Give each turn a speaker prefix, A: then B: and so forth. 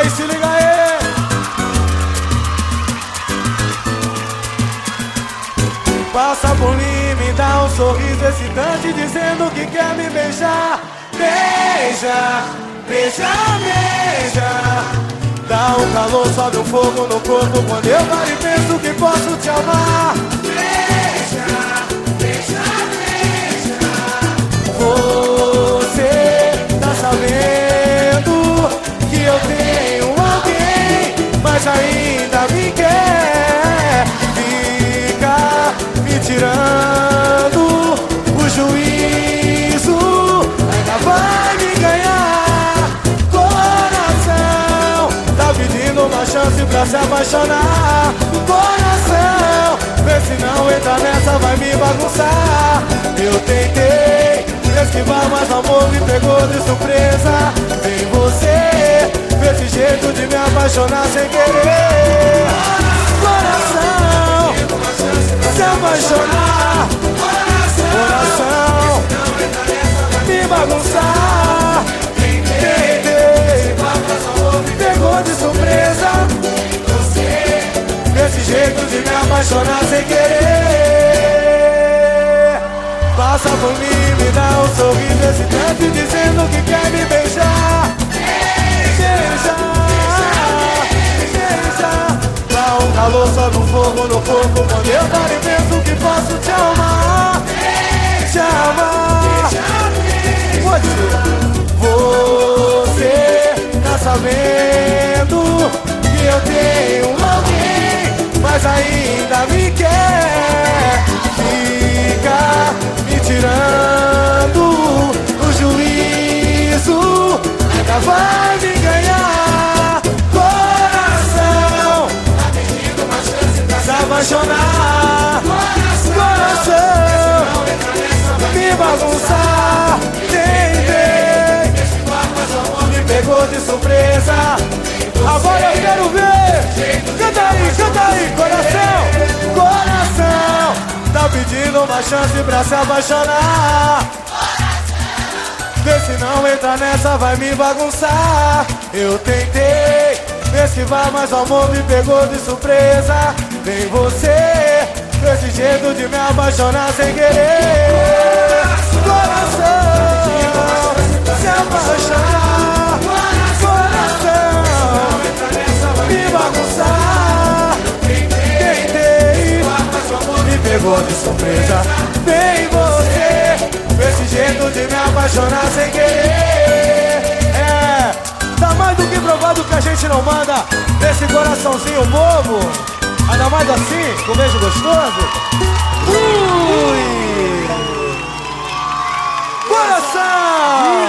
A: aí, se liga aí. Passa por mim, me dá um sorriso excitante, dizendo que quer me beijar. Beija, beija, beija. Dá um calor, sobe um fogo no corpo quando eu paro e penso que posso te amar. Beija, beija, beija. Você tá sabendo que eu tenho alguém, mas ainda me quer. Fica me tirando o juízo, ainda vai me ganhar. Coração tá pedindo uma chance pra se apaixonar. Coração, vê se não entra nessa, vai me bagunçar. Eu tentei esquivar, mas o amor me pegou de surpresa. Vem você, esse jeito de me apaixonar sem querer. Coração, se apaixonar. Coração, me bagunçar. Tentei, pegou de surpresa. Esse jeito de me apaixonar sem querer. Passa por mim, me dá um sorriso excitante, dizendo que quer me beijar. Beija, beija. Dá um calor, sobe um fogo no corpo quando eu paro e penso que posso te amar. Te amar. Pode ser. Você tá sabendo que eu tenho alguém, mas ainda me quer. Fica me tirando o juízo, ainda vai me ganhar. Coração tá pedindo uma chance pra se apaixonar. Coração, me bagunçar. Tentei, me pegou de surpresa. Agora eu quero ver. Canta aí, coração. Coração tá pedindo uma chance pra se apaixonar. Vê se não entra nessa, vai me bagunçar. Eu tentei esquivar, mas o amor me pegou de surpresa. Vem você, esse jeito de me apaixonar sem querer. Coração, se apaixonar. Coração, me bagunçar. Tentei, me pegou de surpresa. Vem você, esse jeito de me apaixonar sem querer. É, tá mais do que provado que a gente não manda nesse coraçãozinho bobo. Ainda mais assim, com beijo gostoso. Ui! Coração!